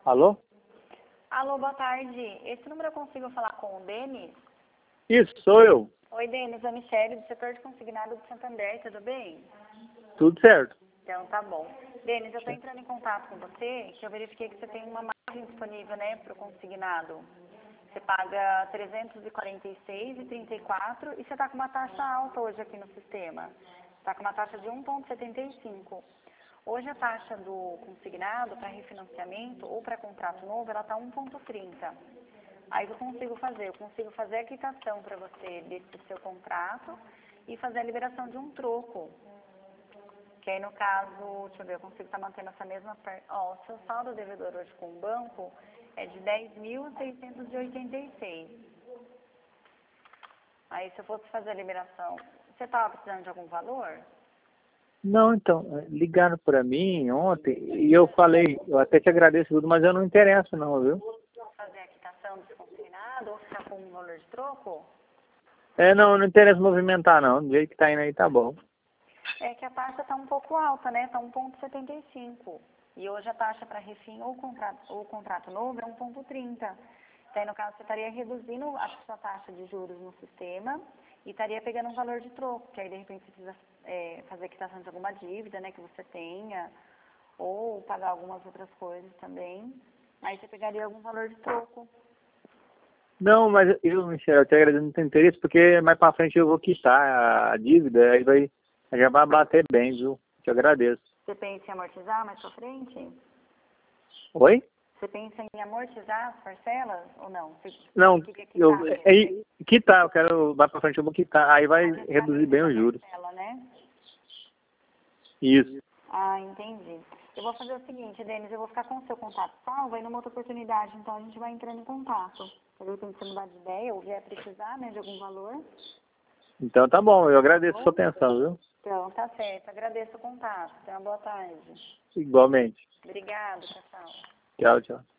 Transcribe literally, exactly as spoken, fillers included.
Alô? Alô, boa tarde. Esse número eu consigo falar com o Denis? Isso, sou eu. Oi, Denis, a Michele, do setor de consignado do Santander, tudo bem? Tudo certo. Então, tá bom. Denis, eu estou entrando em contato com você, que eu verifiquei que você tem uma margem disponível, né, para o consignado. Você paga trezentos e quarenta e seis reais e trinta e quatro centavos e você está com uma taxa alta hoje aqui no sistema. Está com uma taxa de um vírgula setenta e cinco. Hoje a taxa do consignado para refinanciamento ou para contrato novo, ela está um vírgula trinta. Aí eu consigo fazer, eu consigo fazer a quitação para você desse seu contrato e fazer a liberação de um troco. Que aí no caso, deixa eu ver, eu consigo estar mantendo essa mesma... Per... Ó, o seu saldo devedor hoje com o banco é de dez mil seiscentos e oitenta e seis. Aí se eu fosse fazer a liberação, você estava precisando de algum valor? Não, então, ligaram para mim ontem e eu falei, eu até te agradeço tudo, mas eu não interesso não, viu? Fazer a quitação desconsignado ou ficar com um valor de troco? É, não, não interessa movimentar não, do jeito que tá indo aí tá bom. É que a taxa está um pouco alta, né? Está um vírgula setenta e cinco. E hoje a taxa para refim ou contrato, ou contrato novo é um vírgula trinta. Então, aí, no caso, você estaria reduzindo a sua taxa de juros no sistema e estaria pegando um valor de troco, que aí, de repente, você precisa é, fazer quitação de alguma dívida, né, que você tenha, ou pagar algumas outras coisas também. Aí você pegaria algum valor de troco. Não, mas eu, Michel, eu te agradeço muito o interesse, porque mais pra frente eu vou quitar a dívida, aí vai, já vai bater bem, viu? Te agradeço. Você pensa em amortizar mais pra frente? Oi? Você pensa em amortizar as parcelas ou não? Você Não, queria quitar eu, mesmo? é, quitar, eu quero, mais pra frente eu vou quitar, aí vai Aumentar o reduzir limite bem da os juros. parcela, né? Isso. Ah, entendi. Eu vou fazer o seguinte, Denis, eu vou ficar com o seu contato salvo, aí numa outra oportunidade, então a gente vai entrando em contato. Se de repente você mudar de ideia ou vier precisar, né, de algum valor. Então tá bom, eu agradeço a Bom? sua atenção, viu? Então, tá certo. Agradeço o contato. Tenha uma boa tarde. Igualmente. Obrigada, tchau, tchau. Tchau, tchau.